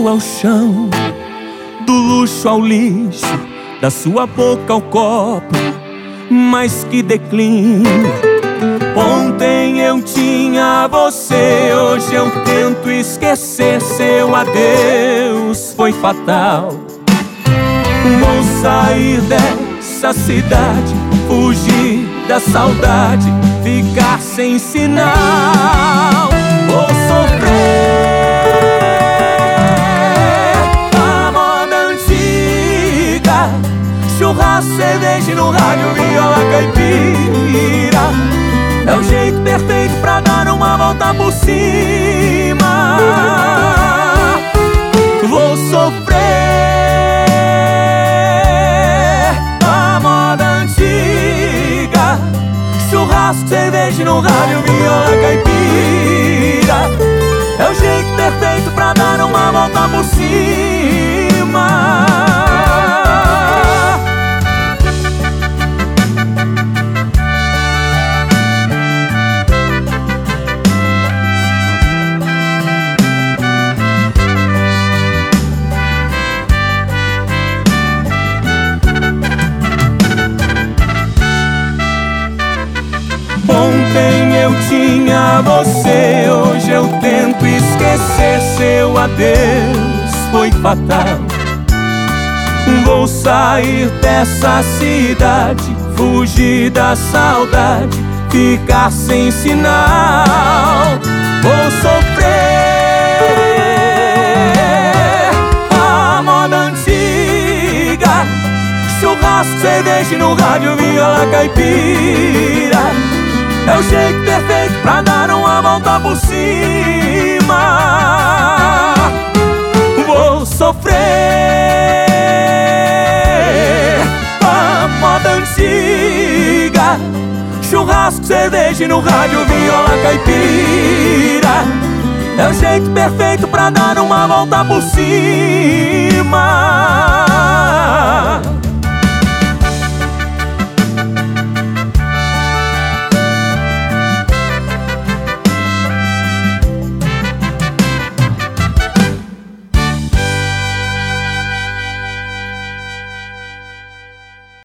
céu ao chão, do luxo ao lixo, da sua boca ao copo, mas que declínio. Ontem eu tinha você, hoje eu tento esquecer. Seu adeus foi fatal. Vou sair dessa cidade, fugir da saudade, ficar sem sinal. Vou sofrer a moda antiga, churrasco, cerveja no rádio, viola caipira. É o jeito perfeito pra dar uma volta por cima. Vou sofrer a moda antiga, churrasco, cerveja no rádio, viola caipira. É o jeito perfeito pra dar uma volta por cima. Ontem eu tinha você, hoje eu tento esquecer. Seu adeus foi fatal. Vou sair dessa cidade, fugir da saudade, ficar sem sinal. Vou sofrer a moda antiga, churrasco, cerveja no rádio, viola caipira. É o jeito perfeito pra dar uma volta por cima. Vou sofrer a moda antiga, churrasco, cerveja no rádio, viola caipira. É o jeito perfeito pra dar uma volta por cima.